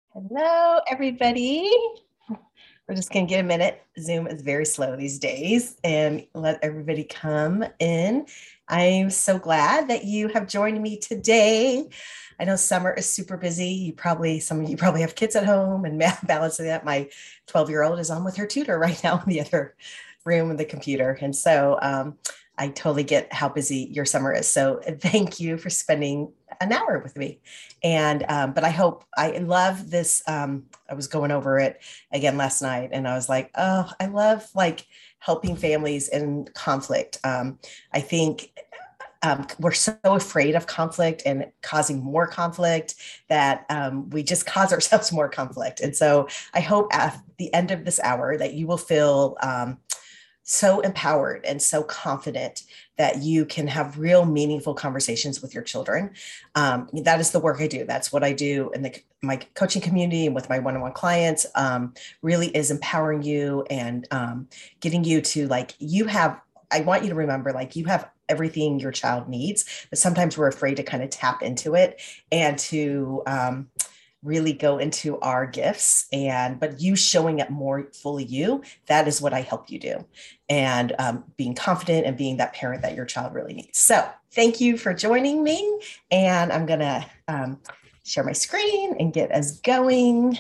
Hello, everybody. We're just going to get a minute. Zoom is very slow these days and let everybody come in. I'm so glad that you have joined me today. I know summer is super busy. Some of you probably have kids at home and balancing that. My 12-year-old is on with her tutor right now in the other room with the computer. And so I totally get how busy your summer is. So thank you for spending an hour with me. And, but I love this. I was going over it again last night and I was like, oh, I love like helping families in conflict. I think we're so afraid of conflict and causing more conflict that we just cause ourselves more conflict. And so I hope at the end of this hour that you will feel so empowered and so confident that you can have real meaningful conversations with your children. That is the work I do. That's what I do in my coaching community and with my one-on-one clients, really is empowering you and getting you to I want you to remember, you have everything your child needs, but sometimes we're afraid to kind of tap into it and to really go into our gifts but you showing up more fully that is what I help you do, and being confident and being that parent that your child really needs. So thank you for joining me, and I'm gonna share my screen and get us going.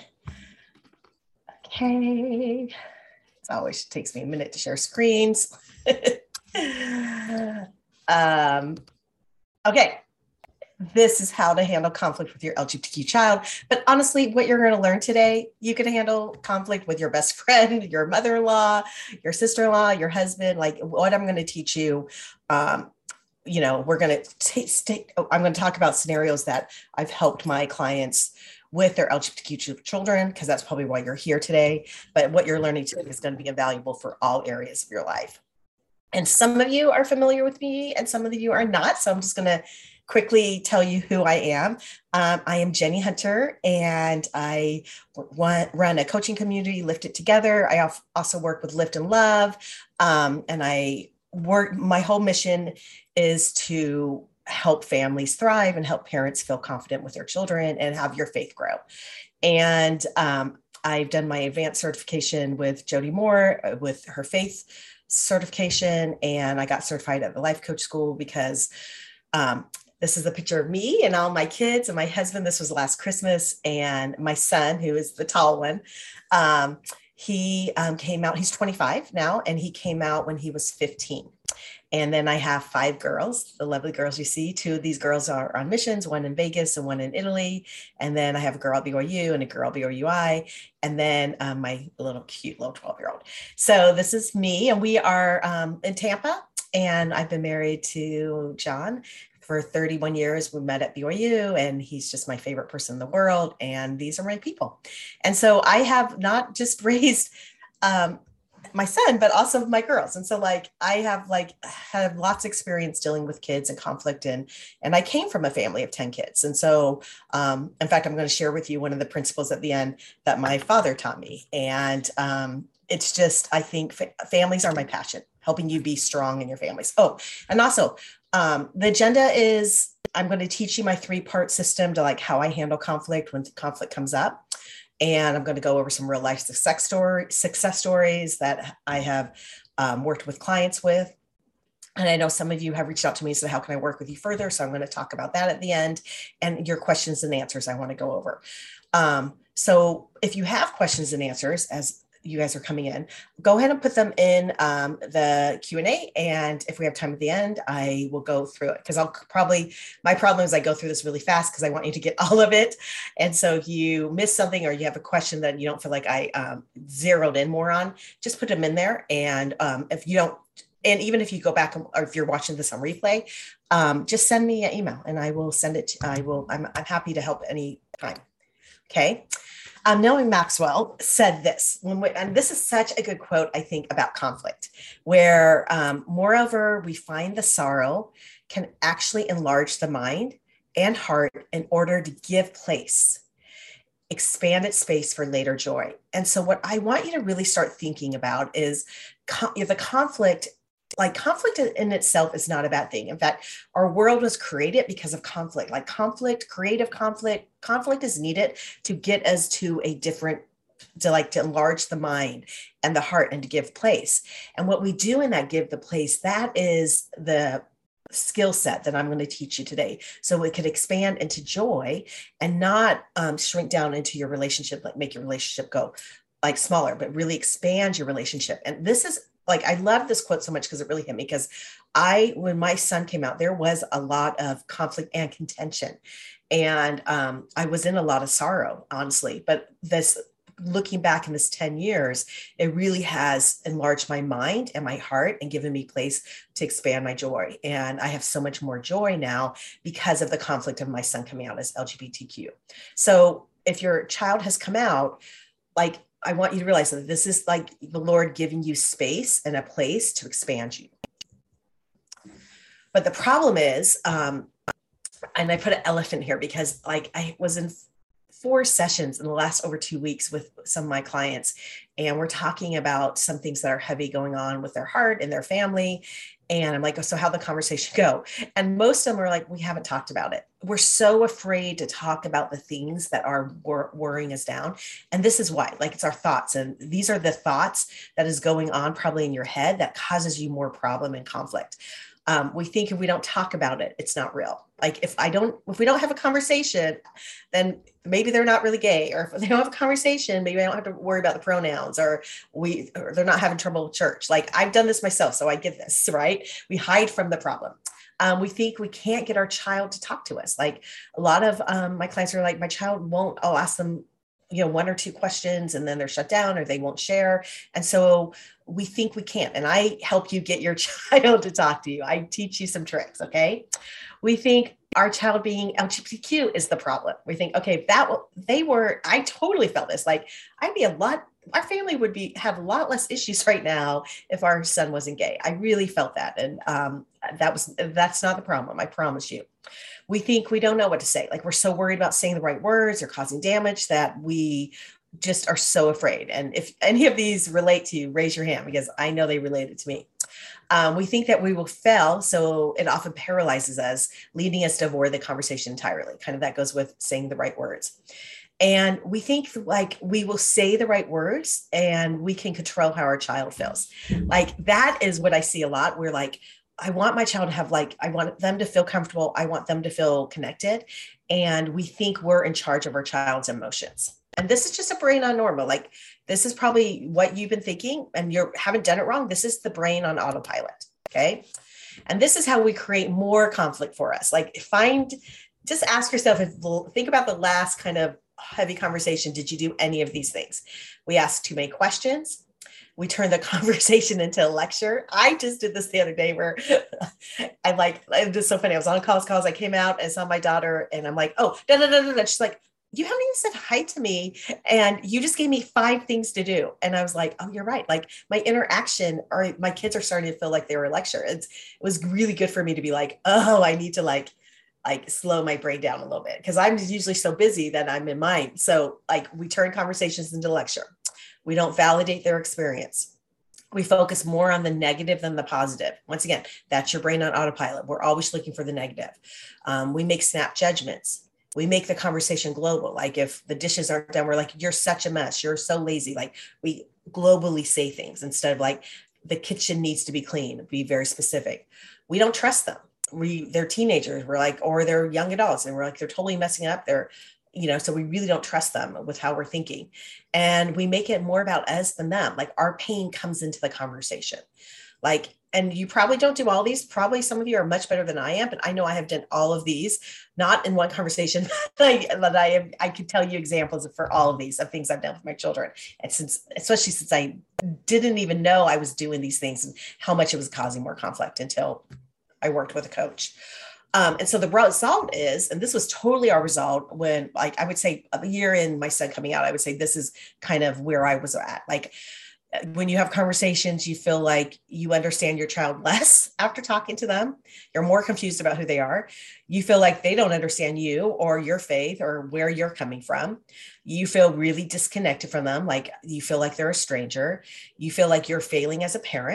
Okay, it always takes me a minute to share screens. Okay, this is how to handle conflict with your LGBTQ child. But honestly, what you're going to learn today, you can handle conflict with your best friend, your mother-in-law, your sister-in-law, your husband. Like what I'm going to teach you, we're going to I'm going to talk about scenarios that I've helped my clients with their LGBTQ children, because that's probably why you're here today. But what you're learning today is going to be invaluable for all areas of your life. And some of you are familiar with me and some of you are not. So I'm just going to quickly tell you who I am. I am Jenny Hunter, and I run a coaching community, Lift It Together. I also work with Lift and Love. My whole mission is to help families thrive and help parents feel confident with their children and have your faith grow. And I've done my advanced certification with Jody Moore with her faith certification, and I got certified at the Life Coach School because this is a picture of me and all my kids and my husband. This was last Christmas, and my son, who is the tall one, he came out. He's 25 now, and he came out when he was 15. And then I have 5 girls, the lovely girls you see. 2 of these girls are on missions, one in Vegas and one in Italy. And then I have a girl at BYU and a girl at BYUI. And then my cute little 12-year-old. So this is me, and we are in Tampa. And I've been married to John for 31 years. We met at BYU, and he's just my favorite person in the world. And these are my people. And so I have not just raised my son, but also my girls. And so I have lots of experience dealing with kids and conflict. And I came from a family of 10 kids. And so, in fact, I'm going to share with you one of the principles at the end that my father taught me. And it's just, I think families are my passion, helping you be strong in your families. Oh, and also the agenda is I'm going to teach you my 3-part system to how I handle conflict when conflict comes up. And I'm going to go over some real life success stories that I have worked with clients with. And I know some of you have reached out to me and said, how can I work with you further? So I'm going to talk about that at the end, and your questions and answers I want to go over. So if you have questions and answers as you guys are coming in, go ahead and put them in the Q&A. And if we have time at the end, I will go through it, because my problem is I go through this really fast because I want you to get all of it. And so if you miss something or you have a question that you don't feel like I zeroed in more on, just put them in there. And if you don't, and even if you go back, or if you're watching this on replay, just send me an email and I will send it. I'm happy to help any time. Okay. Knowing Maxwell said this, and this is such a good quote, I think, about conflict, where moreover, we find the sorrow can actually enlarge the mind and heart in order to give place, expand its space for later joy. And so what I want you to really start thinking about is the conflict like conflict in itself is not a bad thing. In fact, our world was created because of conflict, like conflict, creative conflict is needed to get us to a different, to enlarge the mind and the heart and to give place. And what we do in that give the place, that is the skill set that I'm going to teach you today. So it could expand into joy and not shrink down into your relationship, like make your relationship go like smaller, but really expand your relationship. And this is like, I love this quote so much because it really hit me, because when my son came out, there was a lot of conflict and contention. And I was in a lot of sorrow, honestly, but looking back in this 10 years, it really has enlarged my mind and my heart and given me place to expand my joy. And I have so much more joy now because of the conflict of my son coming out as LGBTQ. So if your child has come out, like, I want you to realize that this is like the Lord giving you space and a place to expand you. But the problem is, and I put an elephant here because like I was in 4 sessions in the last over 2 weeks with some of my clients, and we're talking about some things that are heavy going on with their heart and their family. And I'm like, oh, so how'd the conversation go? And most of them are like, we haven't talked about it. We're so afraid to talk about the things that are worrying us down. And this is why, like, it's our thoughts. And these are the thoughts that is going on probably in your head that causes you more problem and conflict. We think if we don't talk about it, it's not real. Like if we don't have a conversation, then maybe they're not really gay, or if they don't have a conversation, maybe I don't have to worry about the pronouns, or they're not having trouble with church. Like I've done this myself, so I get this, right? We hide from the problem. We think we can't get our child to talk to us. Like a lot of my clients are like, my child won't, I'll ask them, 1 or 2 questions and then they're shut down or they won't share. And so we think we can't. And I help you get your child to talk to you. I teach you some tricks. Okay. We think our child being LGBTQ is the problem. We think, okay, I totally felt this. Like our family would have a lot less issues right now if our son wasn't gay. I really felt that. And that's not the problem. I promise you. We think we don't know what to say. Like we're so worried about saying the right words or causing damage that we just are so afraid. And if any of these relate to you, raise your hand, because I know they related to me. We think that we will fail. So it often paralyzes us, leading us to avoid the conversation entirely. Kind of that goes with saying the right words. And we think like we will say the right words and we can control how our child feels. Like that is what I see a lot. We're like, I want my child to have I want them to feel comfortable. I want them to feel connected. And we think we're in charge of our child's emotions. And this is just a brain on normal. Like this is probably what you've been thinking and you haven't done it wrong. This is the brain on autopilot. Okay. And this is how we create more conflict for us. Like just ask yourself, think about the last kind of heavy conversation. Did you do any of these things? We asked too many questions. We turned the conversation into a lecture. I just did this the other day where it was so funny. I was on calls. I came out and saw my daughter and I'm like, oh, no. She's like, you haven't even said hi to me. And you just gave me 5 things to do. And I was like, oh, you're right. Like my interaction or my kids are starting to feel like they were a lecture. It was really good for me to be like, oh, I need to like slow my brain down a little bit because I'm usually so busy that I'm in mine. So like we turn conversations into lecture. We don't validate their experience. We focus more on the negative than the positive. Once again, that's your brain on autopilot. We're always looking for the negative. We make snap judgments. We make the conversation global. Like if the dishes aren't done, we're like, you're such a mess. You're so lazy. Like we globally say things instead of like the kitchen needs to be clean, be very specific. We don't trust them. They're teenagers. We're like, or they're young adults and we're like, they're totally messing up. So we really don't trust them with how we're thinking. And we make it more about us than them. Like our pain comes into the conversation. Like, and you probably don't do all these. Probably some of you are much better than I am, but I know I have done all of these, not in one conversation. I could tell you examples for all of these of things I've done with my children. And especially since I didn't even know I was doing these things and how much it was causing more conflict until I worked with a coach. And so the result is, and this was totally our result when, like, I would say a year in my son coming out, I would say this is kind of where I was at. Like when you have conversations, you feel like you understand your child less after talking to them. You're more confused about who they are. You feel like they don't understand you or your faith or where you're coming from. You feel really disconnected from them. Like you feel like they're a stranger. You feel like you're failing as a parent.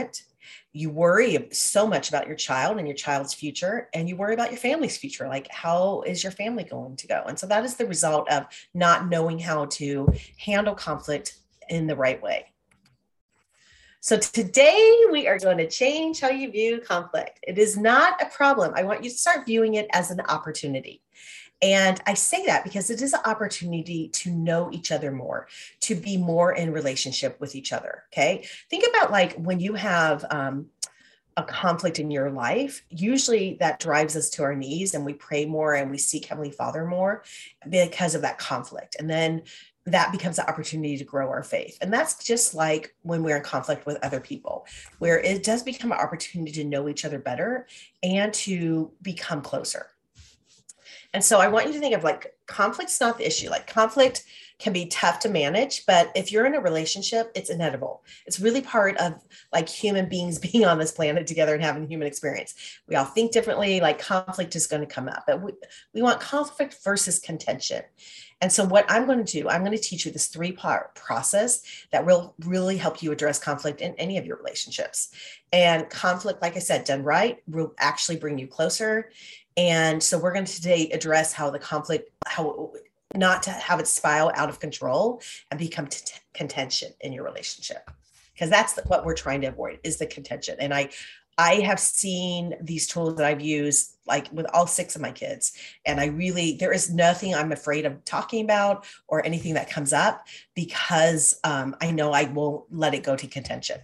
You worry so much about your child and your child's future, and you worry about your family's future. Like, how is your family going to go? And so that is the result of not knowing how to handle conflict in the right way. So today we are going to change how you view conflict. It is not a problem. I want you to start viewing it as an opportunity. And I say that because it is an opportunity to know each other more, to be more in relationship with each other. Okay. Think about like when you have a conflict in your life, usually that drives us to our knees and we pray more and we seek Heavenly Father more because of that conflict. And then that becomes an opportunity to grow our faith. And that's just like when we're in conflict with other people, where it does become an opportunity to know each other better and to become closer. And so I want you to think of like conflict's not the issue. Like conflict can be tough to manage, but if you're in a relationship, it's inevitable. It's really part of like human beings being on this planet together and having a human experience. We all think differently, like conflict is going to come up, but we want conflict versus contention. And so what I'm going to do, I'm going to teach you this 3-part process that will really help you address conflict in any of your relationships. And conflict, like I said, done right, will actually bring you closer. And so we're going to today address how the conflict, how not to have it spiral out of control and become contention in your relationship. Because that's what we're trying to avoid is the contention. And I have seen these tools that I've used like with all 6 of my kids. And there is nothing I'm afraid of talking about or anything that comes up because I know I won't let it go to contention.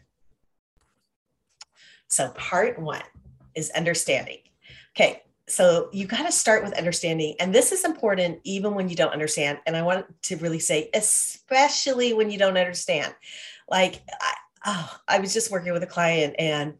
So part 1 is understanding. Okay. So you got to start with understanding. And this is important even when you don't understand. And I want to really say, especially when you don't understand. Like, I was just working with a client and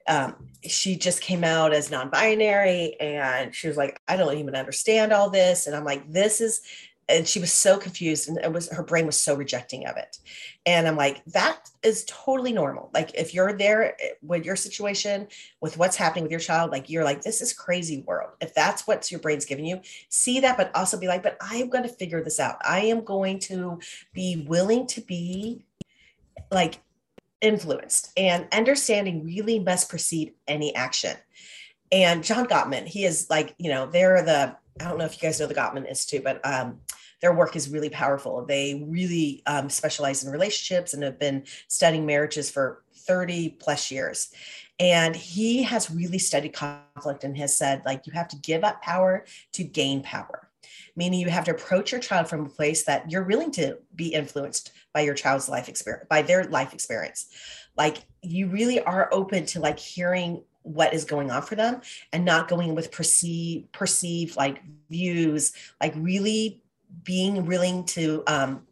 she just came out as non-binary and she was like, I don't even understand all this. And I'm like, and she was so confused and her brain was so rejecting of it. And I'm like, that is totally normal. Like if you're there with your situation, with what's happening with your child, like you're like, this is crazy world. If that's what your brain's giving you, see that, but also be like, but I'm going to figure this out. I am going to be willing to be like influenced, and understanding really must precede any action. And John Gottman, he is like, I don't know if you guys know the Gottman Institute, but their work is really powerful. They really specialize in relationships and have been studying marriages for 30 plus years. And he has really studied conflict and has said, like, you have to give up power to gain power, meaning you have to approach your child from a place that you're willing to be influenced by your child's life experience, by their life experience. Like you really are open to like hearing what is going on for them and not going with perceived like views, like really being willing to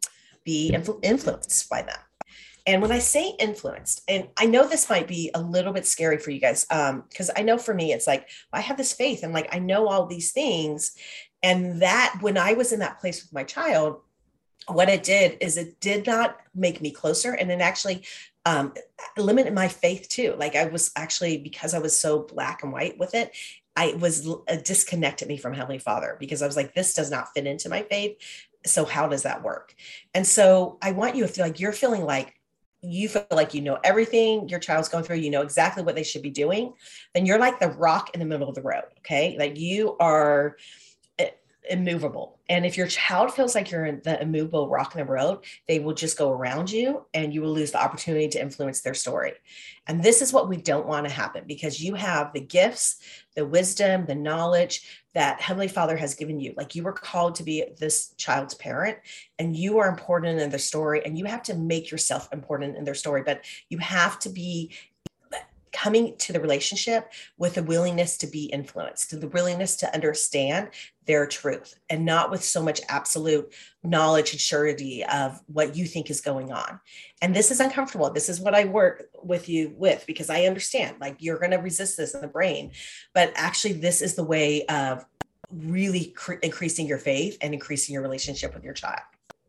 be influenced by them. And when I say influenced, and I know this might be a little bit scary for you guys, because I know for me, it's like, I have this faith and like, I know all these things. And that when I was in that place with my child, what it did is it did not make me closer. And it actually limited my faith too. Like I was actually, because I was so black and white with it, I was disconnected me from Heavenly Father because I was like, this does not fit into my faith. So how does that work? And so I want you to feel like you're feeling like you feel like you know everything your child's going through, you know exactly what they should be doing, then you're like the rock in the middle of the road. Okay. Like you are immovable. And if your child feels like you're in the immovable rock in the road, they will just go around you and you will lose the opportunity to influence their story. And this is what we don't want to happen because you have the gifts, the wisdom, the knowledge that Heavenly Father has given you. Like you were called to be this child's parent and you are important in their story and you have to make yourself important in their story, but you have to be coming to the relationship with a willingness to be influenced, to the willingness to understand their truth and not with so much absolute knowledge and surety of what you think is going on. And this is uncomfortable. This is what I work with you with, because I understand like you're going to resist this in the brain, but actually this is the way of really increasing your faith and increasing your relationship with your child.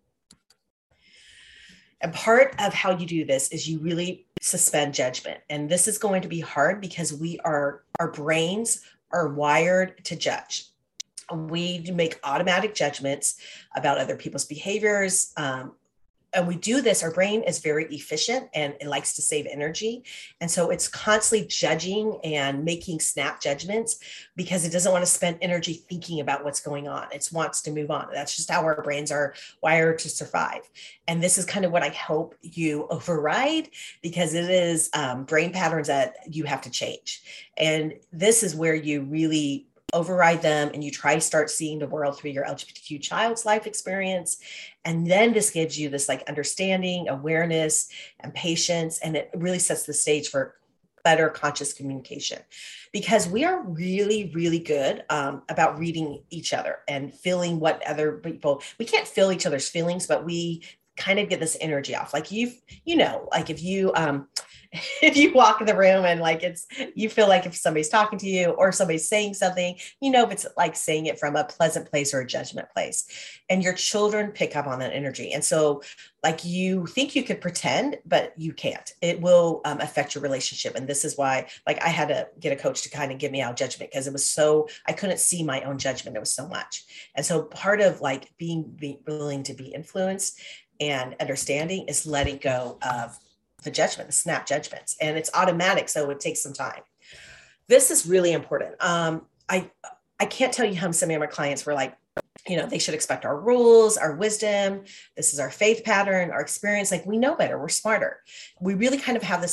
And part of how you do this is you really suspend judgment. And this is going to be hard because our brains are wired to judge. We make automatic judgments about other people's behaviors, we do this, our brain is very efficient and it likes to save energy. And so it's constantly judging and making snap judgments because it doesn't want to spend energy thinking about what's going on. It wants to move on. That's just how our brains are wired to survive. And this is kind of what I hope you override, because it is brain patterns that you have to change. And this is where you really override them and you try to start seeing the world through your LGBTQ child's life experience. And then this gives you this like understanding, awareness, and patience. And it really sets the stage for better conscious communication, because we are really, really good about reading each other and feeling what other people, we can't feel each other's feelings, but we kind of get this energy off. Like like if you walk in the room and like you feel like if somebody's talking to you or somebody's saying something, if it's like saying it from a pleasant place or a judgment place, and your children pick up on that energy. And so like you think you could pretend, but you can't. It will affect your relationship. And this is why like I had to get a coach to kind of get me out of judgment, because it was I couldn't see my own judgment. It was so much. And so part of like being willing to be influenced and understanding is letting go of the judgment, the snap judgments, and it's automatic. So it takes some time. This is really important. I can't tell you how some of my clients were like, they should expect our rules, our wisdom. This is our faith pattern, our experience. Like we know better, we're smarter. We really kind of have this,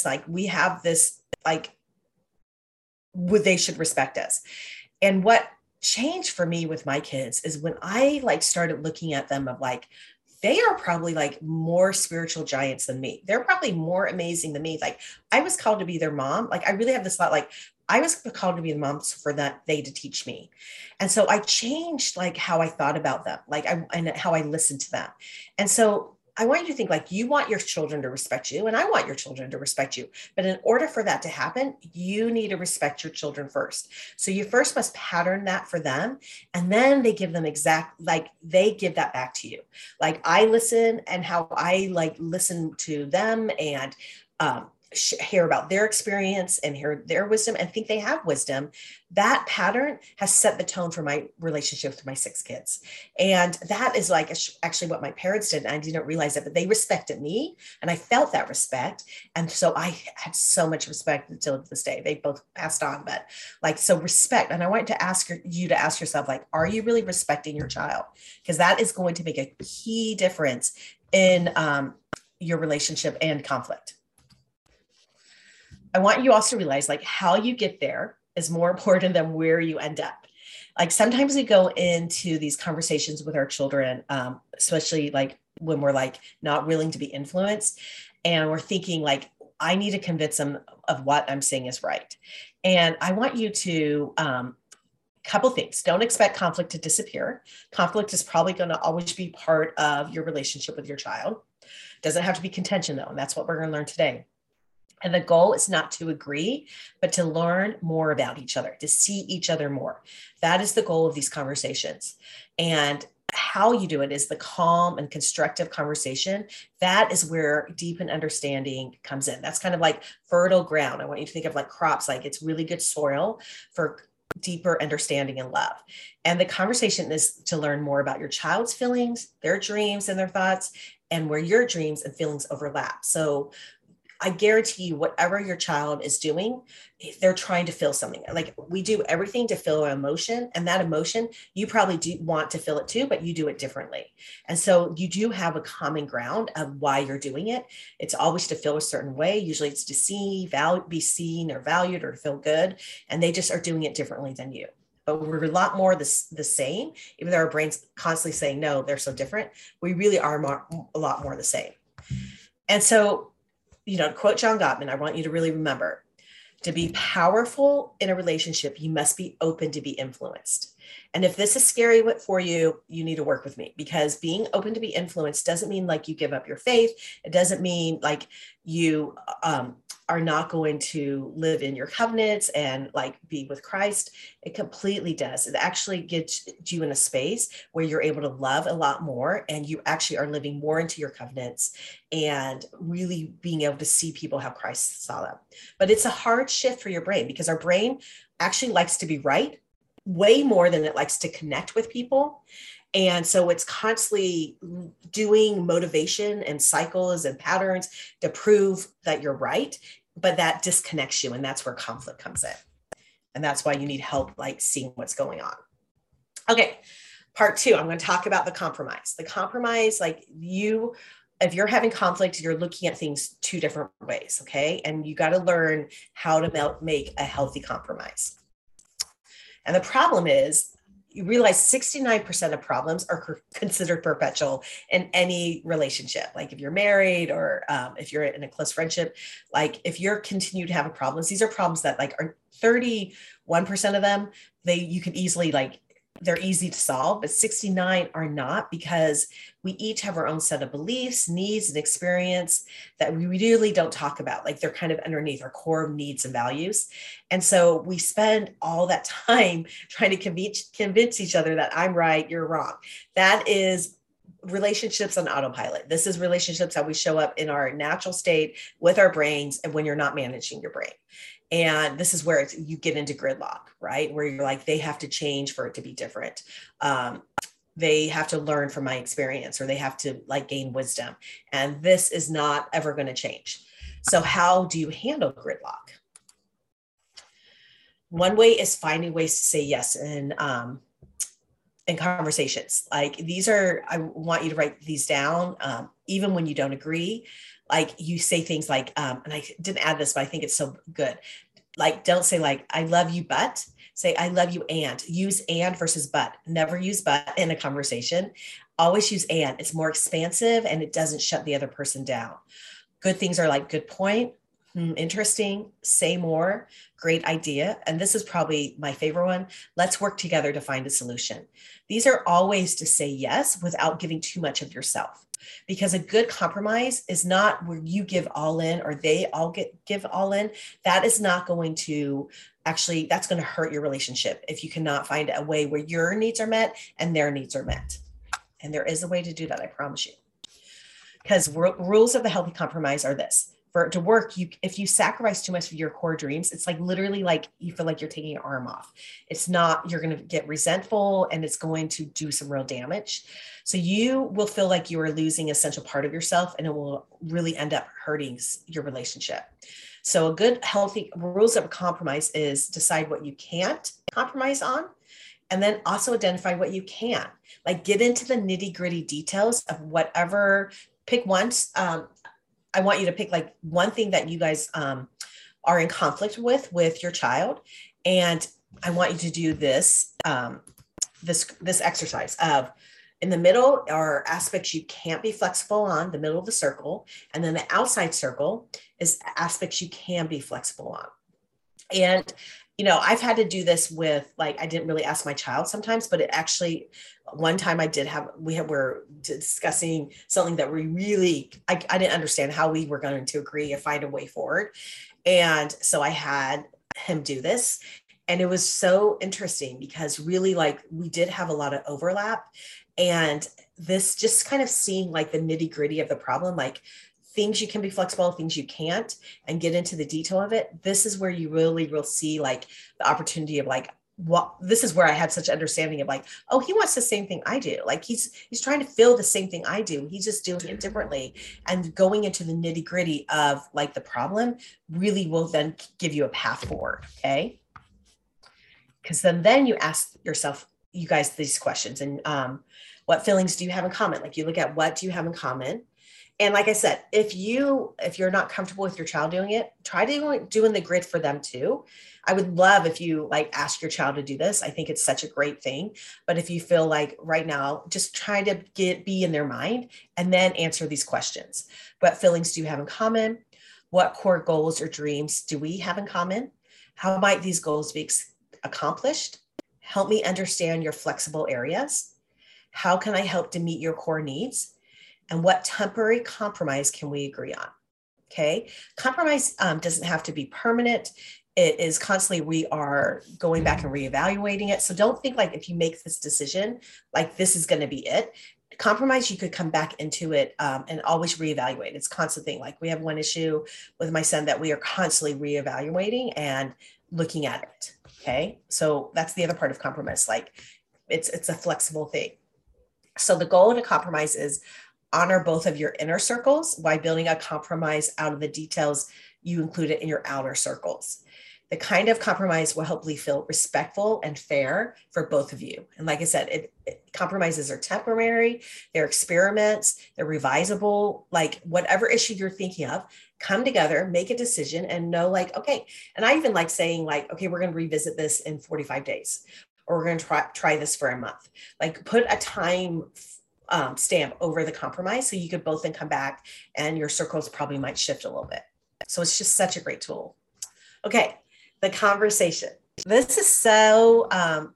they should respect us. And what changed for me with my kids is when I started looking at them of they are probably more spiritual giants than me. They're probably more amazing than me. I was called to be their mom. I really have this thought, I was called to be the mom for they to teach me. And so I changed how I thought about them, and how I listened to them. And so I want you to think you want your children to respect you, and I want your children to respect you. But in order for that to happen, you need to respect your children first. So you first must pattern that for them. And then they give them they give that back to you. I listen, and how I listen to them and, hear about their experience and hear their wisdom and think they have wisdom. That pattern has set the tone for my relationship with my 6 kids. And that is actually what my parents did. And I didn't realize it, but they respected me and I felt that respect. And so I had so much respect until this day. They both passed on, but so respect. And I want to ask you to ask yourself, are you really respecting your child? Because that is going to make a key difference in your relationship and conflict. I want you also to realize how you get there is more important than where you end up. Sometimes we go into these conversations with our children, especially when we're not willing to be influenced, and we're thinking I need to convince them of what I'm saying is right. And I want you to, couple things. Don't expect conflict to disappear. Conflict is probably going to always be part of your relationship with your child. Doesn't have to be contention though. And that's what we're going to learn today. And the goal is not to agree, but to learn more about each other, to see each other more. That is the goal of these conversations. And how you do it is the calm and constructive conversation. That is where deep and understanding comes in. That's kind of fertile ground. I want you to think of crops, it's really good soil for deeper understanding and love. And the conversation is to learn more about your child's feelings, their dreams and their thoughts, and where your dreams and feelings overlap. So I guarantee you, whatever your child is doing, they're trying to feel something. We do everything to feel an emotion, and that emotion, you probably do want to feel it too, but you do it differently. And so you do have a common ground of why you're doing it. It's always to feel a certain way. Usually it's to be seen or valued or feel good. And they just are doing it differently than you. But we're a lot more the same, even though our brain's constantly saying, no, they're so different. We really are a lot more the same. And so, to quote John Gottman, I want you to really remember, to be powerful in a relationship, you must be open to be influenced. And if this is scary for you, you need to work with me, because being open to be influenced doesn't mean you give up your faith. It doesn't mean you are not going to live in your covenants and be with Christ. It completely does. It actually gets you in a space where you're able to love a lot more, and you actually are living more into your covenants and really being able to see people how Christ saw them. But it's a hard shift for your brain, because our brain actually likes to be right way more than it likes to connect with people. And so it's constantly doing motivation and cycles and patterns to prove that you're right, but that disconnects you. And that's where conflict comes in. And that's why you need help, like seeing what's going on. Okay. Part 2, I'm going to talk about the compromise. The compromise, like if you're having conflict, you're looking at things 2 different ways. Okay. And you got to learn how to make a healthy compromise. And the problem is, you realize 69% of problems are considered perpetual in any relationship. Like if you're married or if you're in a close friendship, like if you're continue to have problems, these are problems that like are 31% of them, you can easily they're easy to solve, but 69 are not, because we each have our own set of beliefs, needs, and experience that we really don't talk about. Like they're kind of underneath our core needs and values. And so we spend all that time trying to convince each other that I'm right, you're wrong. That is relationships on autopilot. This is relationships how we show up in our natural state with our brains and when you're not managing your brain. And this is where you get into gridlock, right? Where you're like, they have to change for it to be different. They have to learn from my experience, or they have to gain wisdom. And this is not ever going to change. So how do you handle gridlock? One way is finding ways to say yes in conversations. I want you to write these down, even when you don't agree. You say things like, and I didn't add this, but I think it's so good. Don't say I love you, but say, I love you, and use and versus but. Never use but in a conversation. Always use and. It's more expansive and it doesn't shut the other person down. Good things are good point, interesting, say more, great idea. And this is probably my favorite one. Let's work together to find a solution. These are all ways to say yes without giving too much of yourself. Because a good compromise is not where you give all in or they all give all in. That is not going to that's going to hurt your relationship if you cannot find a way where your needs are met and their needs are met. And there is a way to do that, I promise you. Because rules of the healthy compromise are this. For it to work, if you sacrifice too much of your core dreams, it's literally you feel like you're taking your arm off. It's not, you're going to get resentful and it's going to do some real damage. So you will feel like you are losing an essential part of yourself, and it will really end up hurting your relationship. So a good, healthy rules of a compromise is decide what you can't compromise on, and then also identify what you can. Get into the nitty gritty details of whatever, pick once. I want you to pick one thing that you guys are in conflict with your child. And I want you to do this exercise of, in the middle are aspects you can't be flexible on, the middle of the circle. And then the outside circle is aspects you can be flexible on. And, I've had to do this with, I didn't really ask my child sometimes, but it actually, one time we were discussing something that we really, I didn't understand how we were going to agree and find a way forward. And so I had him do this. And it was so interesting because really we did have a lot of overlap. And this just kind of seeing the nitty gritty of the problem, things you can be flexible, things you can't, and get into the detail of it. This is where you really will see the opportunity of this is where I had such understanding of oh, he wants the same thing I do. He's trying to feel the same thing I do. He's just doing it differently. And going into the nitty gritty of the problem really will then give you a path forward. Okay. Because then you ask yourself, you guys, these questions, and what feelings do you have in common? You look at what do you have in common? And like I said, if you're not comfortable with your child doing it, try doing the grid for them too. I would love if you ask your child to do this. I think it's such a great thing. But if you feel right now, just try to be in their mind and then answer these questions. What feelings do you have in common? What core goals or dreams do we have in common? How might these goals be accomplished? Help me understand your flexible areas. How can I help to meet your core needs? And what temporary compromise can we agree on? Okay. Compromise doesn't have to be permanent. It is constantly, we are going back and reevaluating it. So don't think if you make this decision, this is going to be it. Compromise, you could come back into it and always reevaluate. It's a constant thing. We have one issue with my son that we are constantly reevaluating and looking at it. Okay. So that's the other part of compromise. It's a flexible thing. So the goal in a compromise is honor both of your inner circles by building a compromise out of the details you included in your outer circles. The kind of compromise will hopefully feel respectful and fair for both of you. And like I said, compromises are temporary, they're experiments, they're revisable, like whatever issue you're thinking of, come together, make a decision and know like, okay. And I even like saying like, okay, we're going to revisit this in 45 days, or we're going to try this for a month. Like put a time stamp over the compromise so you could both then come back and your circles probably might shift a little bit. So it's just such a great tool. Okay, the conversation. This is so,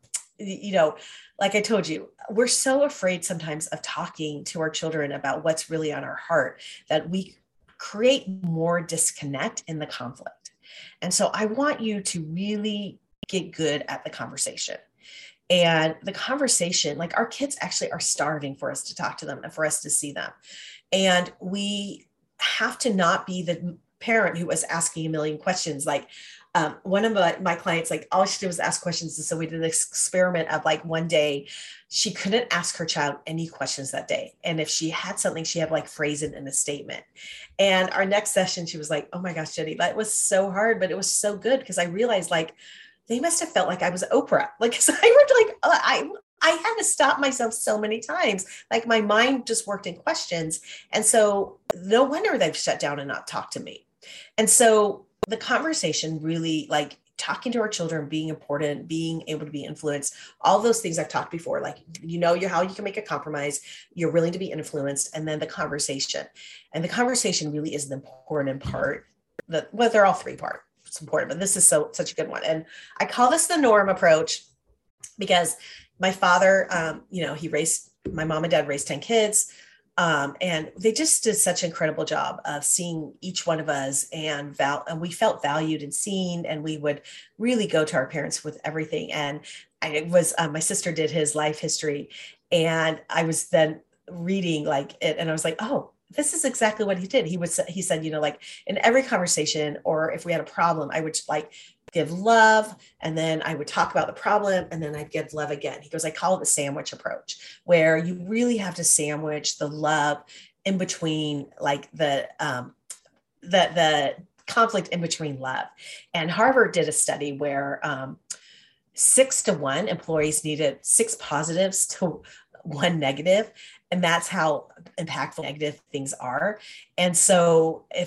like I told you, we're so afraid sometimes of talking to our children about what's really on our heart that we create more disconnect in the conflict. And so I want you to really get good at the conversation. And the conversation, like our kids actually are starving for us to talk to them and for us to see them. And we have to not be the parent who was asking a million questions. Like one of my clients, like all she did was ask questions. And so we did this experiment of like one day, she couldn't ask her child any questions that day. And if she had something, she had to like phrase it in a statement. And our next session, she was like, oh my gosh, Jenny, that was so hard, but it was so good because I realized like, they must have felt like I was Oprah. Like, so I would like, I had to stop myself so many times. Like my mind just worked in questions. And so no wonder they've shut down and not talked to me. And so the conversation really like talking to our children, being important, being able to be influenced, all those things I've talked before, like, how you can make a compromise, you're willing to be influenced, and then the conversation. And the conversation really is the important part they're all three parts. It's important, but this is such a good one. And I call this the norm approach because my father, my mom and dad raised 10 kids. And they just did such an incredible job of seeing each one of us and we felt valued and seen, and we would really go to our parents with everything. And my sister did his life history, and I was then reading like it, and I was like, oh, this is exactly what he did. He said, like in every conversation, or if we had a problem, I would like give love, and then I would talk about the problem, and then I'd give love again. He goes, I call it the sandwich approach, where you really have to sandwich the love in between, like the conflict in between love. And Harvard did a study where 6-to-1 employees needed 6 positives to 1 negative. And that's how impactful negative things are. And so if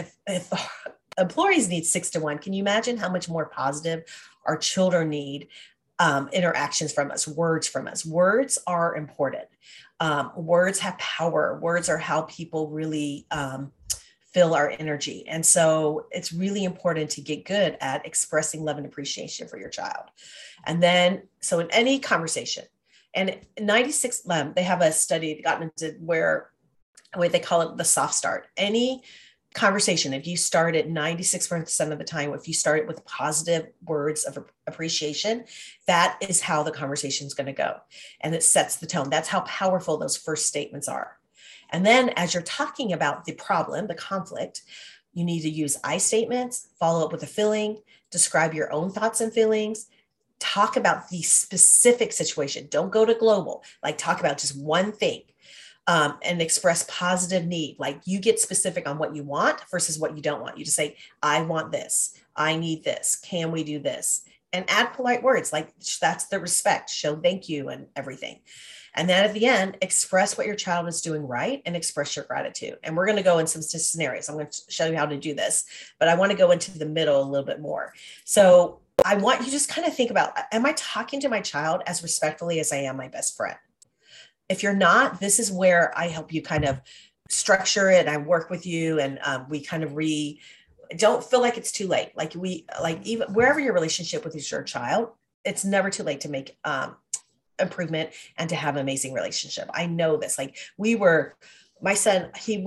employees need 6-to-1, can you imagine how much more positive our children need interactions from us, words from us? Words are important. Words have power. Words are how people really fill our energy. And so it's really important to get good at expressing love and appreciation for your child. And then, so in any conversation, and 96, they have a study gotten into where they call it the soft start. Any conversation, if you start at 96% of the time, if you start it with positive words of appreciation, that is how the conversation is going to go. And it sets the tone. That's how powerful those first statements are. And then as you're talking about the problem, the conflict, you need to use I statements, follow up with a feeling, describe your own thoughts and feelings, talk about the specific situation. Don't go to global, like talk about just one thing. And express positive need. Like you get specific on what you want versus what you don't want. You just say, I want this. I need this. Can we do this? And add polite words. Like that's the respect. Show thank you and everything. And then at the end, express what your child is doing right and express your gratitude. And we're going to go in some scenarios. I'm going to show you how to do this, but I want to go into the middle a little bit more. So I want you just kind of think about, am I talking to my child as respectfully as I am my best friend? If you're not, this is where I help you kind of structure it. I work with you, and we kind of don't feel like it's too late. Like even wherever your relationship with your child, it's never too late to make improvement and to have an amazing relationship. I know this. Like my son,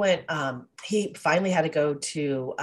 he finally had to go to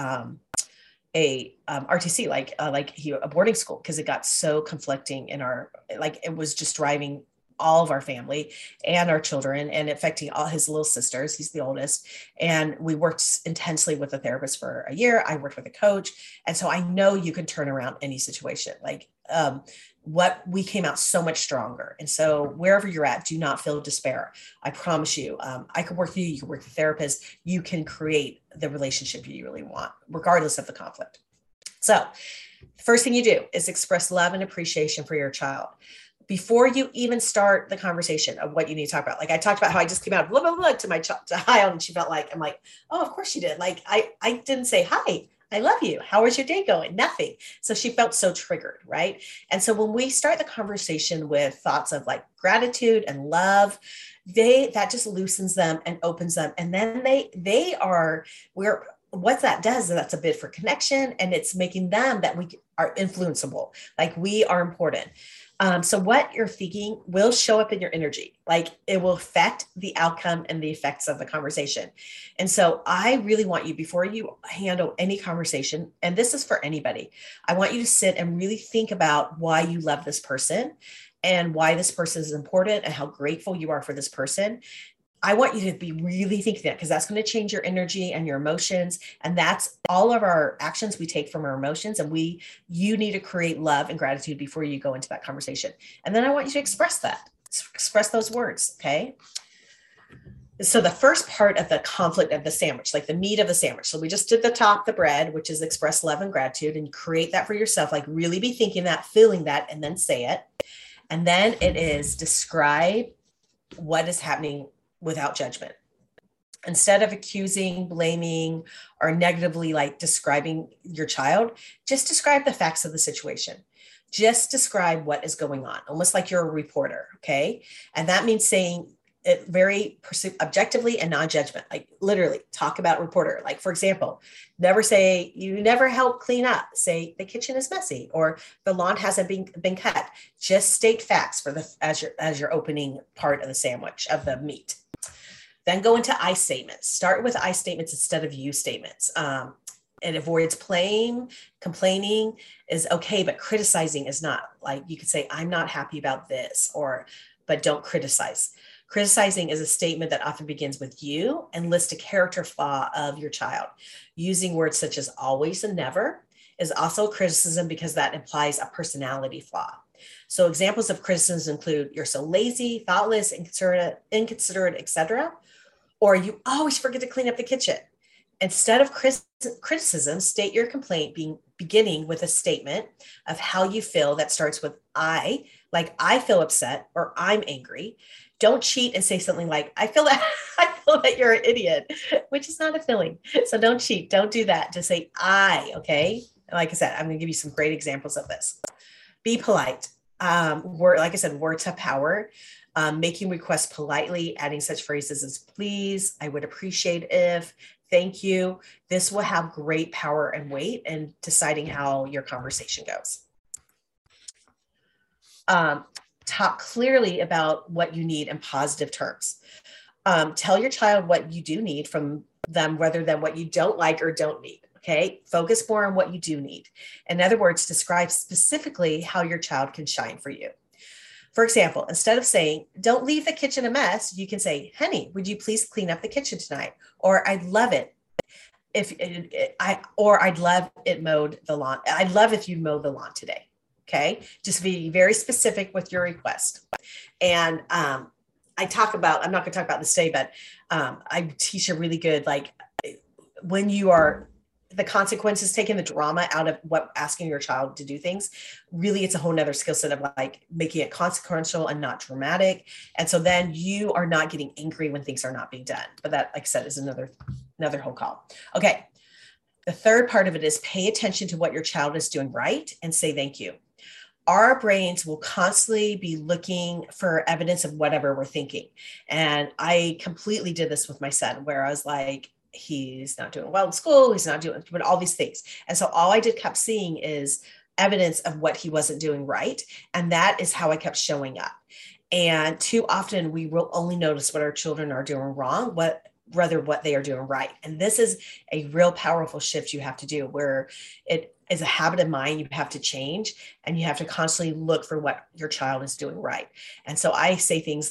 a RTC, a boarding school, because it got so conflicting in it was just driving all of our family and our children and affecting all his little sisters. He's the oldest. And we worked intensely with a therapist for a year. I worked with a coach. And so I know you can turn around any situation. what we came out so much stronger. And so wherever you're at, do not feel despair. I promise you, I can work with you, you can work with a therapist, you can create the relationship you really want, regardless of the conflict. So the first thing you do is express love and appreciation for your child. Before you even start the conversation of what you need to talk about. Like I talked about how I just came out blah, blah, blah, to my child, and she felt like, I'm like, oh, of course she did. Like I didn't say, hi, I love you. How was your day going? Nothing. So she felt so triggered, right? And so when we start the conversation with thoughts of like gratitude and love, that just loosens them and opens them. And then what that does is that's a bid for connection, and it's making them that we are influenceable, like we are important. So what you're thinking will show up in your energy, like it will affect the outcome and the effects of the conversation. And so I really want you, before you handle any conversation, and this is for anybody, I want you to sit and really think about why you love this person and why this person is important and how grateful you are for this person. I want you to be really thinking that, because that's going to change your energy and your emotions. And that's all of our actions we take from our emotions. And you need to create love and gratitude before you go into that conversation. And then I want you to express those words. Okay. So the first part of the conflict of the sandwich, like the meat of the sandwich. So we just did the top, the bread, which is express love and gratitude, and create that for yourself. Like really be thinking that, feeling that, and then say it. And then it is describe what is happening without judgment. Instead of accusing, blaming, or negatively like describing your child, just describe the facts of the situation. Just describe what is going on, almost like you're a reporter, okay? And that means saying it very objectively and non-judgment, like literally talk about reporter. Like for example, never say you never help clean up, say the kitchen is messy or the lawn hasn't been cut. Just state facts as your opening part of the sandwich of the meat. Then go into I statements. Start with I statements instead of you statements. It avoids complaining is okay, but criticizing is not. Like you could say, I'm not happy about this, but don't criticize. Criticizing is a statement that often begins with you and lists a character flaw of your child. Using words such as always and never is also criticism, because that implies a personality flaw. So examples of criticism include you're so lazy, thoughtless, inconsiderate, etc. Or you always forget to clean up the kitchen. Instead of criticism, state your complaint beginning with a statement of how you feel that starts with I, like I feel upset or I'm angry. Don't cheat and say something like, I feel that you're an idiot, which is not a feeling. So don't cheat. Don't do that. Just say I, okay? Like I said, I'm going to give you some great examples of this. Be polite. Like I said, words have power. Making requests politely, adding such phrases as please, I would appreciate if, thank you. This will have great power and weight in deciding how your conversation goes. Talk clearly about what you need in positive terms. Tell your child what you do need from them rather than what you don't like or don't need. Okay, focus more on what you do need. In other words, describe specifically how your child can shine for you. For example, instead of saying, don't leave the kitchen a mess, you can say, honey, would you please clean up the kitchen tonight? Or I'd love it I'd love it mowed the lawn. I'd love if you mowed the lawn today. Okay. Just be very specific with your request. And I'm not going to talk about this today, but I teach a really good, like when you are the consequences, taking the drama out of what asking your child to do things, really it's a whole nother skill set of like making it consequential and not dramatic. And so then you are not getting angry when things are not being done. But that, like I said, is another whole call. Okay. The third part of it is pay attention to what your child is doing right and say thank you. Our brains will constantly be looking for evidence of whatever we're thinking. And I completely did this with my son, where I was like, he's not doing well in school. He's not doing all these things. And so all I kept seeing is evidence of what he wasn't doing right. And that is how I kept showing up. And too often we will only notice what our children are doing wrong, rather what they are doing right. And this is a real powerful shift you have to do, where it is a habit of mind you have to change, and you have to constantly look for what your child is doing right. And so I say things like,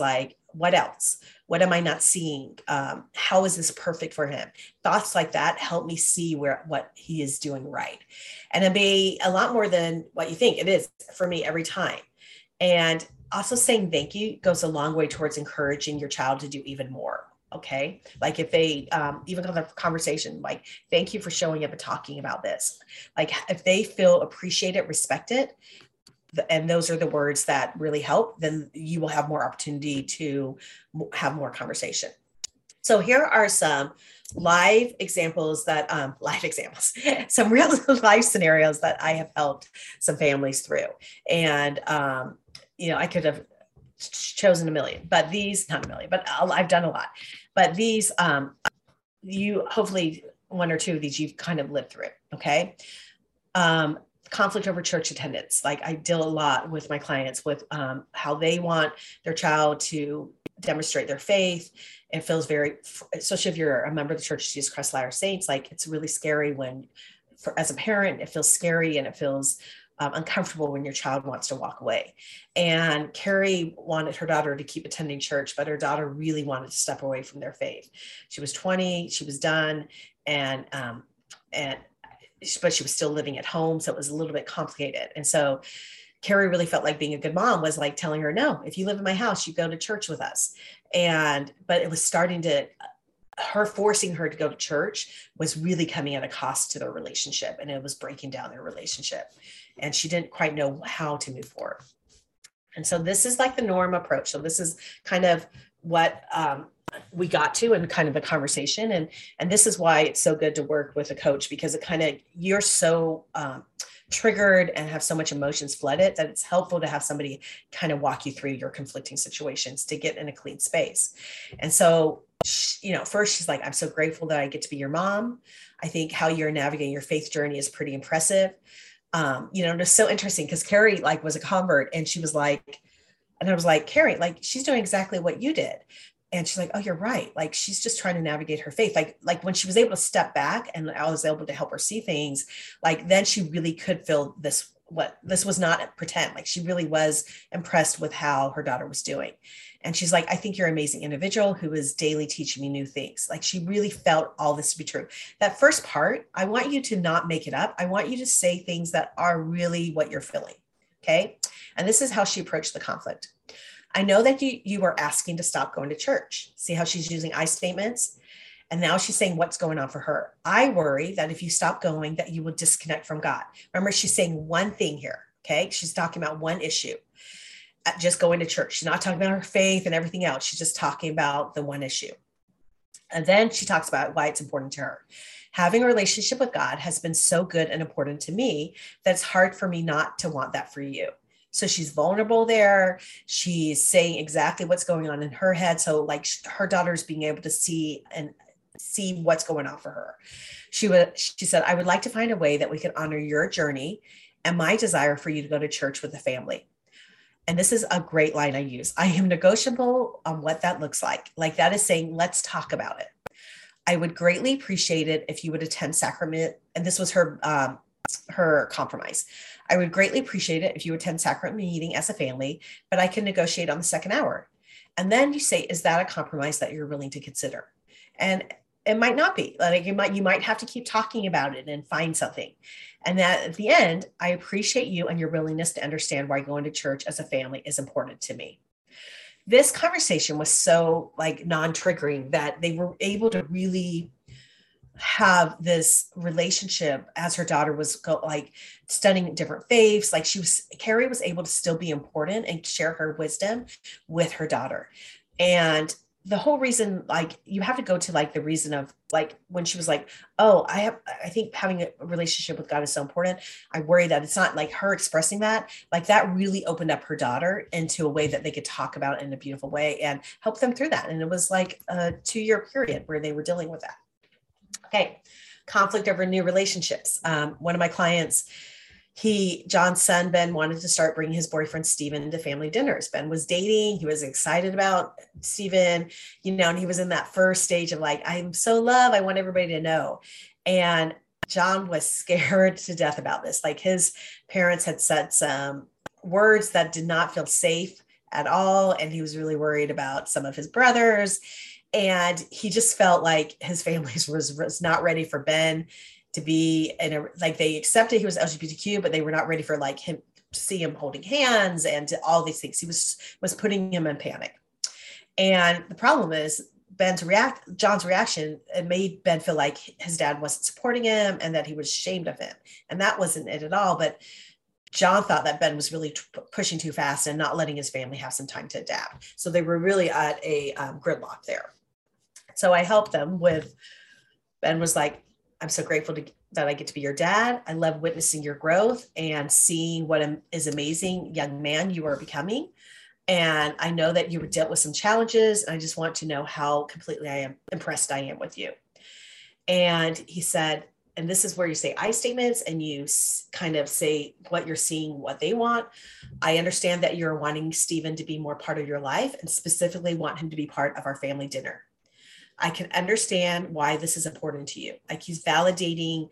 What else? What am I not seeing? How is this perfect for him? Thoughts like that help me see what he is doing right. And it may a lot more than what you think it is for me every time. And also saying thank you goes a long way towards encouraging your child to do even more. Okay. Like if they even have a conversation, like, thank you for showing up and talking about this. Like if they feel appreciated, respected, and those are the words that really help, then you will have more opportunity to have more conversation. So here are some live examples some real life scenarios that I have helped some families through. And, I could have chosen a million, but not a million, but I've done a lot. But these, you hopefully one or two of these you've kind of lived through. Okay. Conflict over church attendance. Like I deal a lot with my clients with how they want their child to demonstrate their faith. It feels very, especially if you're a member of the Church of Jesus Christ of Latter-day Saints, like it's really scary as a parent, it feels scary and it feels uncomfortable when your child wants to walk away. And Carrie wanted her daughter to keep attending church, but her daughter really wanted to step away from their faith. She was 20, she was done, but she was still living at home. So it was a little bit complicated. And so Carrie really felt like being a good mom was like telling her, no, if you live in my house, you go to church with us. But it was her forcing her to go to church was really coming at a cost to their relationship, and it was breaking down their relationship. And she didn't quite know how to move forward. And so this is like the norm approach. So this is kind of what we got to in kind of a conversation. And this is why it's so good to work with a coach, because you're so triggered and have so much emotions flooded that it's helpful to have somebody kind of walk you through your conflicting situations to get in a clean space. And so, first she's like, I'm so grateful that I get to be your mom. I think how you're navigating your faith journey is pretty impressive. It's so interesting because Carrie was a convert, and I was like, Carrie, she's doing exactly what you did. And she's like, oh, you're right. Like, she's just trying to navigate her faith. Like when she was able to step back and I was able to help her see things, then she really could feel this was not pretend. Like she really was impressed with how her daughter was doing. And she's like, I think you're an amazing individual who is daily teaching me new things. Like she really felt all this to be true. That first part, I want you to not make it up. I want you to say things that are really what you're feeling. Okay. And this is how she approached the conflict. I know that you were asking to stop going to church. See how she's using I statements? And now she's saying what's going on for her. I worry that if you stop going, that you will disconnect from God. Remember, she's saying one thing here. Okay. She's talking about one issue, just going to church. She's not talking about her faith and everything else. She's just talking about the one issue. And then she talks about why it's important to her. Having a relationship with God has been so good and important to me that it's hard for me not to want that for you. So she's vulnerable there. She's saying exactly what's going on in her head. So her daughter's being able to see what's going on for her. She said, I would like to find a way that we can honor your journey and my desire for you to go to church with the family. And this is a great line I use. I am negotiable on what that looks like. Like that is saying, let's talk about it. I would greatly appreciate it if you would attend sacrament. And this was her compromise. I would greatly appreciate it if you attend sacrament meeting as a family, but I can negotiate on the second hour. And then you say, is that a compromise that you're willing to consider? And it might not be. You might have to keep talking about it and find something. And that at the end, I appreciate you and your willingness to understand why going to church as a family is important to me. This conversation was so non-triggering that they were able to really have this relationship as her daughter was studying different faiths. Carrie was able to still be important and share her wisdom with her daughter. And the whole reason, you have to go to the reason of when she was oh, I think having a relationship with God is so important. I worry that it's not her expressing that, that really opened up her daughter into a way that they could talk about it in a beautiful way and help them through that. And it was a 2-year period where they were dealing with that. Okay. Conflict over new relationships. One of my clients, John's son, Ben, wanted to start bringing his boyfriend, Steven, to family dinners. Ben was dating. He was excited about Steven, and he was in that first stage of I'm so in love. I want everybody to know. And John was scared to death about this. His parents had said some words that did not feel safe at all. And he was really worried about some of his brothers. And he just felt like his family was not ready for Ben to be in a, like they accepted he was LGBTQ, but they were not ready for like him to see him holding hands and all these things. He was putting him in panic. And the problem is John's reaction, it made Ben feel like his dad wasn't supporting him and that he was ashamed of him. And that wasn't it at all. But John thought that Ben was really pushing too fast and not letting his family have some time to adapt. So they were really at a gridlock there. So I helped them with, Ben was like, I'm so grateful that I get to be your dad. I love witnessing your growth and seeing what is amazing young man you are becoming. And I know that you were dealt with some challenges. And I just want to know how completely impressed I am with you. And he said, and this is where you say I statements and you kind of say what you're seeing, what they want. I understand that you're wanting Stephen to be more part of your life and specifically want him to be part of our family dinner. I can understand why this is important to you. Like he's validating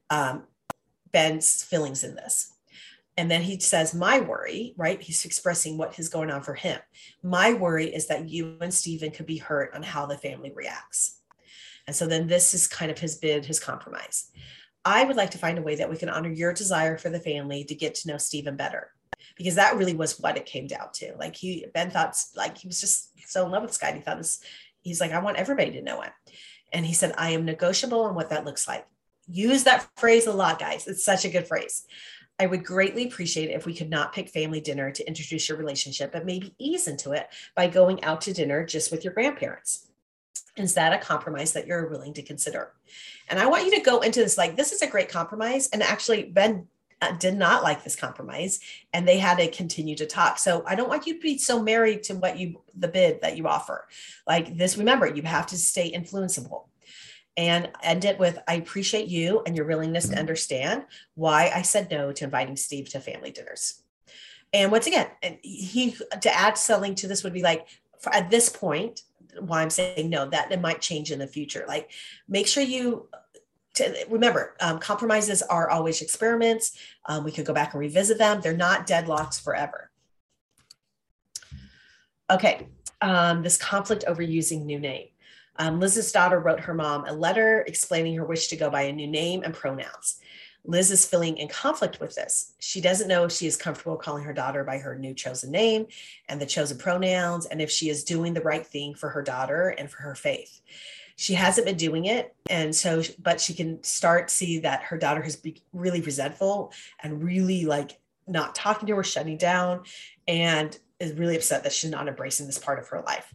Ben's feelings in this. And then he says, my worry, right? He's expressing what is going on for him. My worry is that you and Stephen could be hurt on how the family reacts. And so then this is kind of his bid, his compromise. I would like to find a way that we can honor your desire for the family to get to know Stephen better, because that really was what it came down to. Like Ben thought like he was just so in love with this guy. And he thought he's like, I want everybody to know him. And he said, I am negotiable on what that looks like. Use that phrase a lot, guys. It's such a good phrase. I would greatly appreciate it if we could not pick family dinner to introduce your relationship, but maybe ease into it by going out to dinner just with your grandparents. Is that a compromise that you're willing to consider? And I want you to go into this like, this is a great compromise. And actually, Ben did not like this compromise and they had to continue to talk. So I don't want you to be so married to the bid that you offer. Like this, remember, you have to stay influenceable. And end it with, I appreciate you and your willingness to understand why I said no to inviting Steve to family dinners. And once again, to add something to this would be like, at this point, why I'm saying no, that it might change in the future. Like make sure remember, compromises are always experiments. We could go back and revisit them. They're not deadlocks forever. Okay, this conflict over using new name. Liz's daughter wrote her mom a letter explaining her wish to go by a new name and pronouns. Liz is feeling in conflict with this. She doesn't know if she is comfortable calling her daughter by her new chosen name and the chosen pronouns, and if she is doing the right thing for her daughter and for her faith. She hasn't been doing it. And so, but she can see that her daughter has been really resentful and really like not talking to her, shutting down, and is really upset that she's not embracing this part of her life.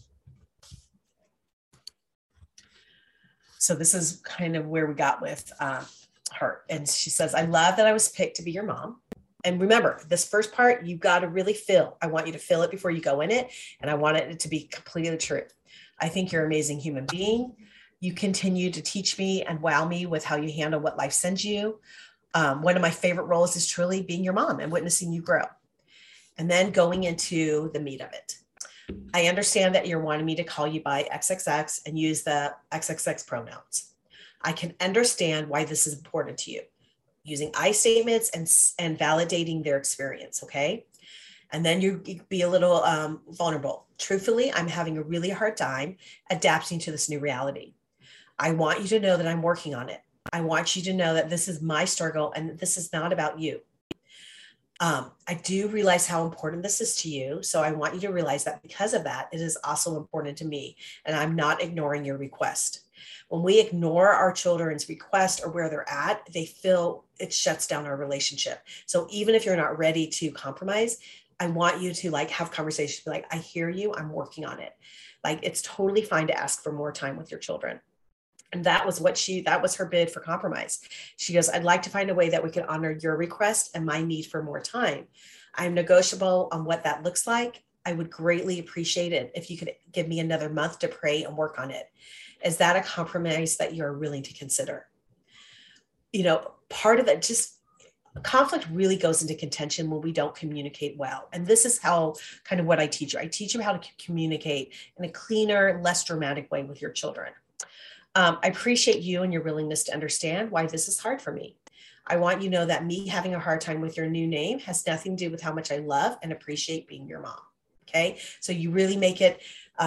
So this is kind of where we got with her. And she says, I love that I was picked to be your mom. And remember, this first part, you got to really feel. I want you to feel it before you go in it. And I want it to be completely true. I think you're an amazing human being. You continue to teach me and wow me with how you handle what life sends you. One of my favorite roles is truly being your mom and witnessing you grow. And then going into the meat of it. I understand that you're wanting me to call you by XXX and use the XXX pronouns. I can understand why this is important to you, using I statements and validating their experience, okay? And then you be a little vulnerable. Truthfully, I'm having a really hard time adapting to this new reality. I want you to know that I'm working on it. I want you to know that this is my struggle and this is not about you. I do realize how important this is to you. So I want you to realize that because of that, it is also important to me. And I'm not ignoring your request. When we ignore our children's request or where they're at, they feel it shuts down our relationship. So even if you're not ready to compromise, I want you to like have conversations, like, I hear you, I'm working on it. Like, it's totally fine to ask for more time with your children. And that was her bid for compromise. She goes, I'd like to find a way that we can honor your request and my need for more time. I'm negotiable on what that looks like. I would greatly appreciate it if you could give me another month to pray and work on it. Is that a compromise that you're willing to consider? You know, part of that, just conflict really goes into contention when we don't communicate well. And this is how kind of what I teach you. I teach you how to communicate in a cleaner, less dramatic way with your children. I appreciate you and your willingness to understand why this is hard for me. I want you to know that me having a hard time with your new name has nothing to do with how much I love and appreciate being your mom. Okay. So you really make it,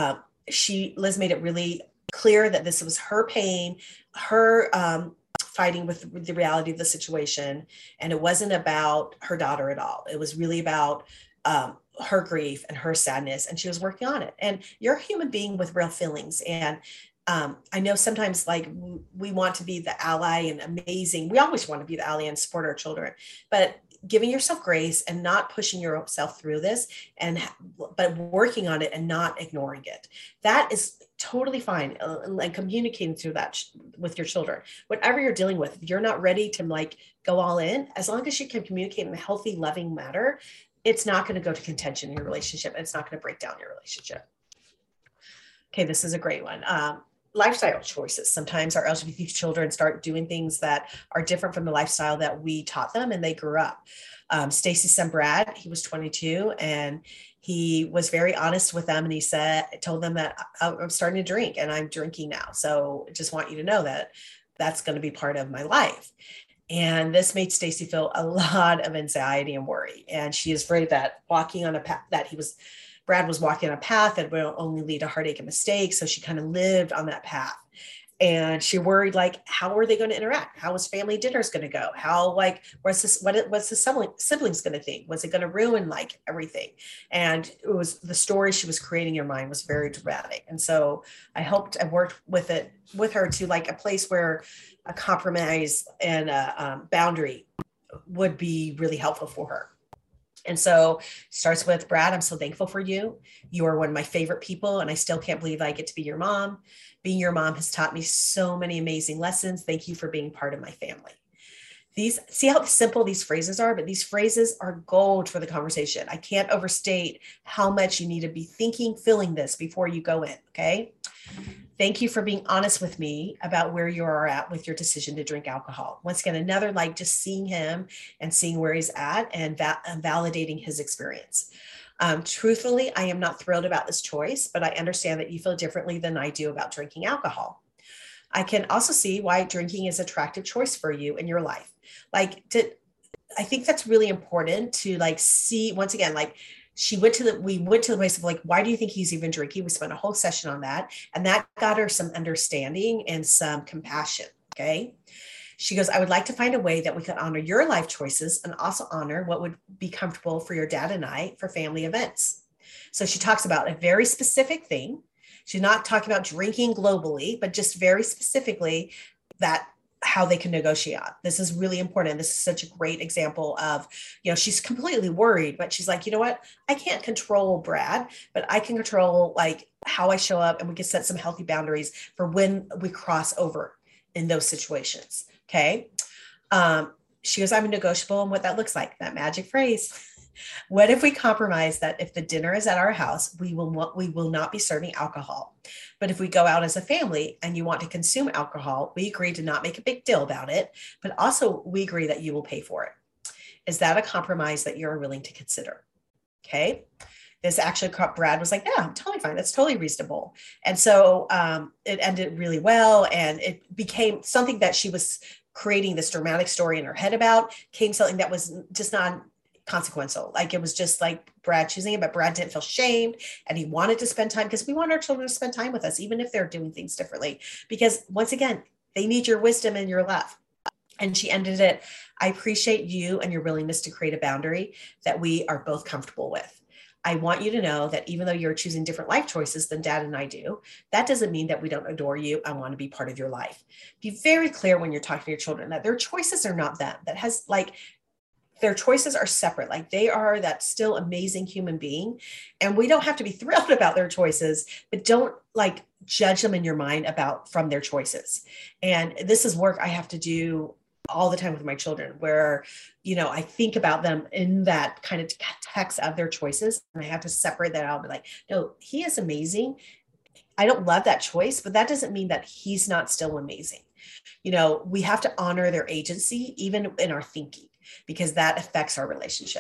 Liz made it really clear that this was her pain, her fighting with the reality of the situation. And it wasn't about her daughter at all. It was really about her grief and her sadness. And she was working on it. And you're a human being with real feelings. And I know sometimes like we want to be the ally and amazing. We always want to be the ally and support our children, but giving yourself grace and not pushing yourself through this but working on it and not ignoring it. That is totally fine. And communicating through that with your children, whatever you're dealing with, if you're not ready to like go all in, as long as you can communicate in a healthy, loving manner, it's not going to go to contention in your relationship. It's not going to break down your relationship. Okay, this is a great one. Lifestyle choices. Sometimes our LGBT children start doing things that are different from the lifestyle that we taught them and they grew up. Stacy's son, Brad, he was 22 and he was very honest with them. And he told them that I'm starting to drink and I'm drinking now. So I just want you to know that that's going to be part of my life. And this made Stacy feel a lot of anxiety and worry. And she is afraid that walking on a path Brad was walking on a path that will only lead to heartache and mistakes. So she kind of lived on that path. And she worried, like, how are they going to interact? How was family dinners going to go? How, like, what's the siblings going to think? Was it going to ruin like everything? And it was the story she was creating in her mind was very dramatic. And so I worked with her to like a place where a compromise and a boundary would be really helpful for her. And so it starts with, Brad, I'm so thankful for you. You are one of my favorite people. And I still can't believe I get to be your mom. Being your mom has taught me so many amazing lessons. Thank you for being part of my family. See how simple these phrases are, but these phrases are gold for the conversation. I can't overstate how much you need to be thinking, feeling this before you go in. Okay. Thank you for being honest with me about where you are at with your decision to drink alcohol. Once again, another like just seeing him and seeing where he's at and validating his experience. Truthfully, I am not thrilled about this choice, but I understand that you feel differently than I do about drinking alcohol. I can also see why drinking is an attractive choice for you in your life. I think that's really important to like see, once again, like we went to the place of like, why do you think he's even drinking? We spent a whole session on that. And that got her some understanding and some compassion. Okay. She goes, I would like to find a way that we could honor your life choices and also honor what would be comfortable for your dad and I for family events. So she talks about a very specific thing. She's not talking about drinking globally, but just very specifically that how they can negotiate. This is really important. This is such a great example of, she's completely worried, but she's like, you know what? I can't control Brad, but I can control like how I show up, and we can set some healthy boundaries for when we cross over in those situations. Okay. She goes, I'm negotiable, and what that looks like, that magic phrase. What if we compromise that if the dinner is at our house, we will not be serving alcohol. But if we go out as a family and you want to consume alcohol, we agree to not make a big deal about it, but also we agree that you will pay for it. Is that a compromise that you're willing to consider? Okay. This actually, Brad was like, yeah, I'm totally fine. That's totally reasonable. And so it ended really well. And it became something that she was creating this dramatic story in her head about, came something that was just not consequential. Like it was just like Brad choosing it, but Brad didn't feel shamed and he wanted to spend time, because we want our children to spend time with us, even if they're doing things differently, because once again, they need your wisdom and your love. And she ended it. I appreciate you and your willingness to create a boundary that we are both comfortable with. I want you to know that even though you're choosing different life choices than Dad and I do, that doesn't mean that we don't adore you. I want to be part of your life. Be very clear when you're talking to your children that their choices are not them. That has like, their choices are separate. Like they are that still amazing human being. And we don't have to be thrilled about their choices, but don't like judge them in your mind from their choices. And this is work I have to do all the time with my children, where, I think about them in that kind of text of their choices. And I have to separate that out and be like, no, he is amazing. I don't love that choice, but that doesn't mean that he's not still amazing. We have to honor their agency, even in our thinking, because that affects our relationship.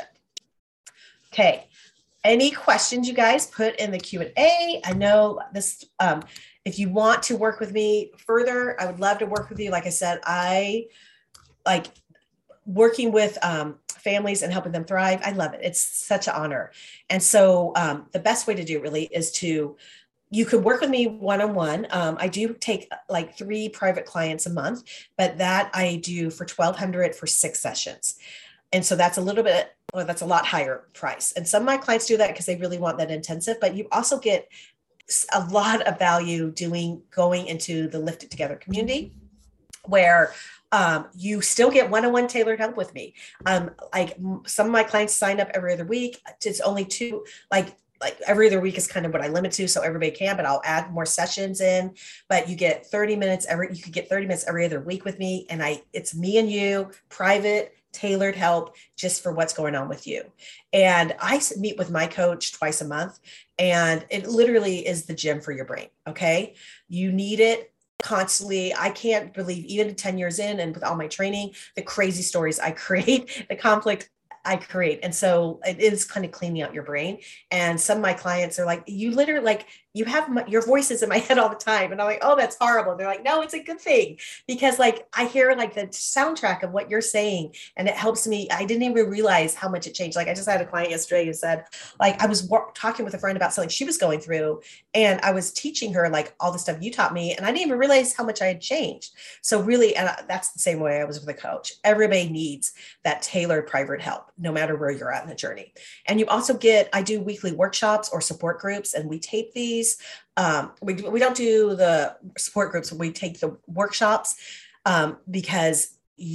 Okay. Any questions you guys put in the Q&A? I know this, if you want to work with me further, I would love to work with you. Like I said, working with families and helping them thrive, I love it. It's such an honor. And so the best way to do it really is you could work with me one-on-one. I do take like 3 private clients a month, but that I do for $1,200 for 6 sessions. And so that's a little bit, well, that's a lot higher price. And some of my clients do that because they really want that intensive, but you also get a lot of value going into the Lift It Together community, where you still get one-on-one tailored help with me. Like some of my clients sign up every other week. It's only 2, like every other week is kind of what I limit to, so everybody can, but I'll add more sessions in. But you get 30 minutes you could get 30 minutes every other week with me. And it's me and you, private, tailored help just for what's going on with you. And I meet with my coach twice a month, and it literally is the gym for your brain. Okay. You need it constantly. I can't believe, even 10 years in and with all my training, the crazy stories I create, the conflict I create. And so it is kind of cleaning out your brain. And some of my clients are like, you literally, like, you have your voices in my head all the time. And I'm like, oh, that's horrible. And they're like, no, it's a good thing, because like I hear like the soundtrack of what you're saying, and it helps me. I didn't even realize how much it changed. Like I just had a client yesterday who said, like, I was talking with a friend about something she was going through, and I was teaching her like all the stuff you taught me, and I didn't even realize how much I had changed. So really, and that's the same way I was with a coach. Everybody needs that tailored private help, no matter where you're at in the journey. And you also I do weekly workshops or support groups, and we tape these. We don't do the support groups. We take the workshops because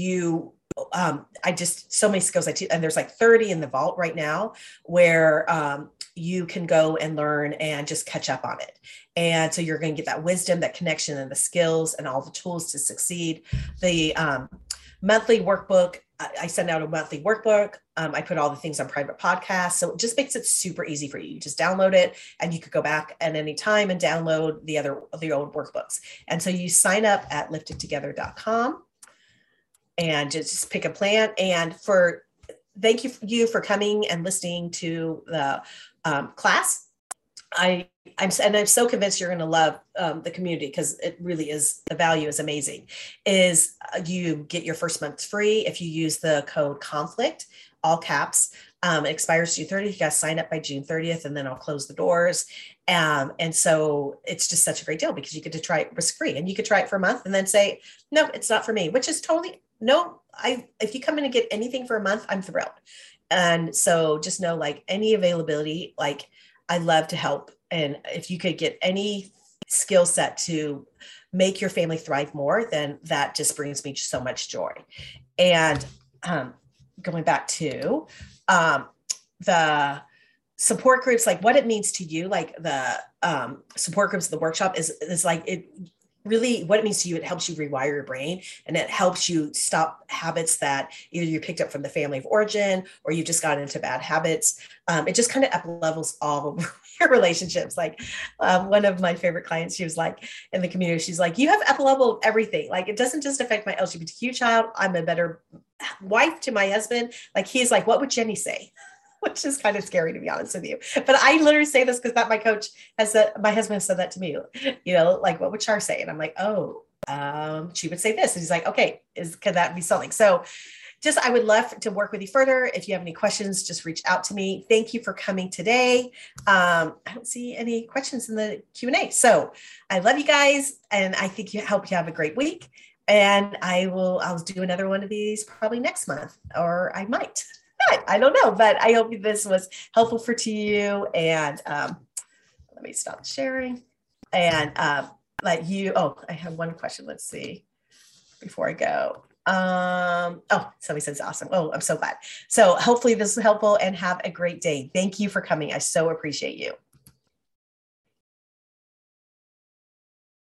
I just, so many skills I teach, and there's like 30 in the vault right now where you can go and learn and just catch up on it. And so you're going to get that wisdom, that connection, and the skills and all the tools to succeed. The monthly workbook, I send out a monthly workbook. I put all the things on private podcasts. So it just makes it super easy for you. You just download it, and you could go back at any time and download the old workbooks. And so you sign up at liftittogether.com and just pick a plan. And thank you for coming and listening to the class. I'm so convinced you're going to love the community, because it really is, the value is amazing. You get your first month free if you use the code CONFLICT, all caps. It expires June 30th. You got to sign up by June 30th, and then I'll close the doors. And so it's just such a great deal, because you get to try it risk free, and you could try it for a month and then say, no, it's not for me, which is totally if you come in and get anything for a month, I'm thrilled. And so just know, like, any availability, like, I love to help. And if you could get any skill set to make your family thrive more, then that just brings me so much joy. And going back to the support groups, like what it means to you, like the support groups, the workshop is like, it really, what it means to you, it helps you rewire your brain, and it helps you stop habits that either you picked up from the family of origin, or you just got into bad habits. It just kind of up levels all of your relationships. Like one of my favorite clients, she was like, in the community, she's like, you have up level everything. Like, it doesn't just affect my LGBTQ child. I'm a better wife to my husband. Like, he's like, what would Jenny say? Which is kind of scary, to be honest with you. But I literally say this because my coach has said, my husband has said that to me, like, what would Char say? And I'm like, she would say this. And he's like, okay, could that be something? So I would love to work with you further. If you have any questions, just reach out to me. Thank you for coming today. I don't see any questions in the Q&A. So I love you guys. And I think hope you have a great week. And I'll do another one of these probably next month, or I might. I don't know, but I hope this was helpful to you. And let me stop sharing. And I have one question. Let's see before I go. Somebody says awesome. Oh, I'm so glad. So hopefully this is helpful, and have a great day. Thank you for coming. I so appreciate you.